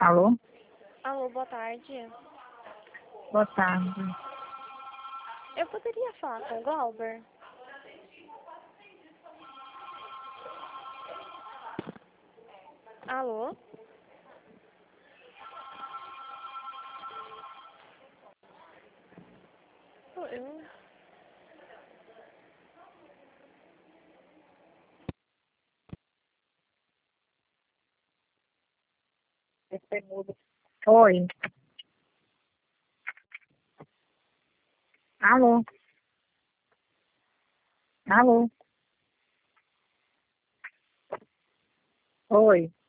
Alô? Alô, boa tarde. Boa tarde. Eu poderia falar com o Glauber? Alô? Eu... Oi. Alô? Alô? Oi.